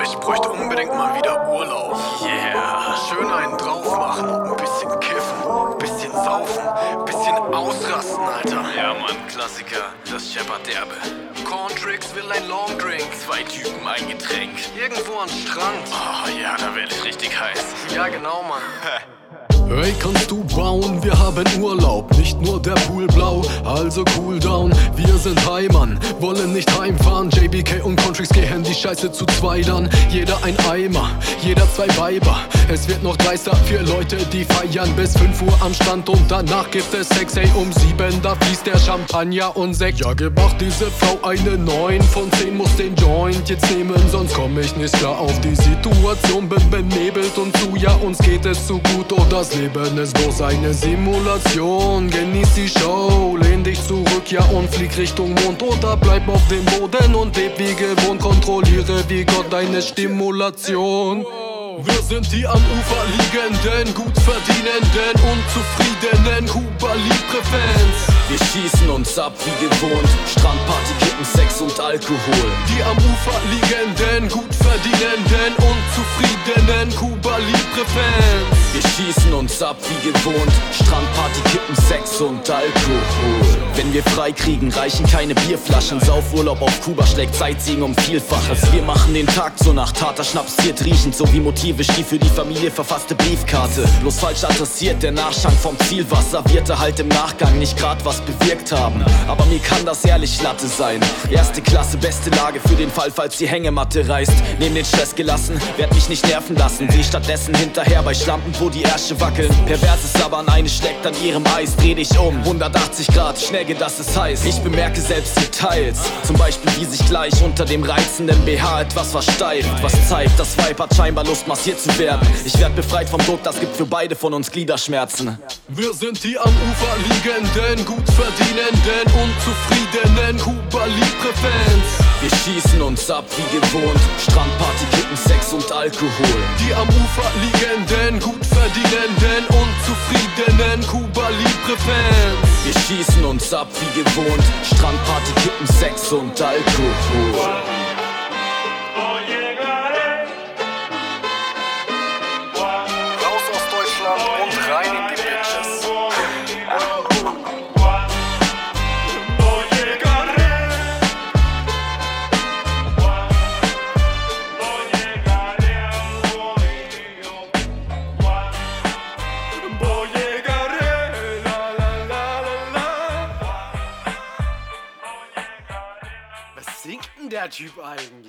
ich bräuchte unbedingt mal wieder Urlaub. Yeah. Schön einen drauf machen und ein bisschen kiffen, ein bisschen saufen, ein bisschen ausrasten, Alter. Ja, Mann, Klassiker, das scheppert derbe. Corntricks will ein Longdrink. 2 Typen, ein Getränk. Irgendwo am Strand. Oh ja, da werd ich richtig heiß. Ja, genau, Mann. Hey, kannst du bauen? Wir haben Urlaub, nicht nur der Pool blau, also cool down. Wir sind Heimann, wollen nicht heimfahren. JBK und Contrix gehen die Scheiße zu zweitern. Jeder ein Eimer, jeder 2 Weiber. Es wird noch dreister für Leute, die feiern bis 5 Uhr am Strand. Und danach gibt es Sex, hey, um 7, da fließt der Champagner und Sekt. Ja, gemacht diese Frau eine 9 von 10, muss den Joint jetzt nehmen, sonst komm ich nicht klar auf die Situation. Bin benebelt und zu, ja, uns geht es zu gut, oh, das Leben ist bloß eine Simulation. Genieß die Show, lehn dich zurück, ja, und flieg Richtung Mond. Oder bleib auf dem Boden und leb wie gewohnt. Kontrolliere wie Gott deine Stimulation. Wir sind die am Ufer liegenden, gut verdienenden, unzufriedenen Cuba Libre Fans. Wir schießen uns ab wie gewohnt, Strandparty, Kippen, Sex und Alkohol. Die am Ufer liegenden, gut verdienenden, unzufriedenen Cuba Libre Fans. Wir schießen uns ab wie gewohnt, Strandparty, Kippen, Sex und Alkohol. Wenn wir frei kriegen, reichen keine Bierflaschen. Saufurlaub auf Kuba schlägt Sightseeing um Vielfaches. Wir machen den Tag zur Nacht, harter Schnaps ziert riechend, so wie Motive, die für die Familie verfasste Briefkarte. Bloß falsch adressiert, der Nachschank vom Zielwasser wird halt im Nachgang nicht grad was bewirkt haben. Aber mir kann das ehrlich Latte sein. Erste Klasse, beste Lage für den Fall, falls die Hängematte reißt. Nehm den Stress gelassen, werd mich nicht nerven lassen. Seh stattdessen hinterher bei Schlampen, wo die Ärsche wackeln. Perverses Sabbern, eine schlägt an ihrem Eis. Dreh dich um, 180 Grad, schnell geht das ist heiß. Ich bemerke selbst Details, zum Beispiel wie sich gleich unter dem reizenden BH etwas versteift. Was zeigt, das Weib hat scheinbar Lust massiert zu werden. Ich werd befreit vom Druck, das gibt für beide von uns Gliederschmerzen. Wir sind die am Ufer liegenden, gut verdienenden, unzufriedenen Cuba Libre Fans. Wir schießen uns ab wie gewohnt, Strandparty, Kippen, Sex und Alkohol. Die am Ufer liegenden, gut verdienenden, unzufriedenen Cuba Libre Fans. Wir schießen uns ab wie gewohnt, Strandparty, Kippen, Sex und Alkohol. Raus aus Deutschland und rein in die Bitches. Was singt denn der Typ eigentlich?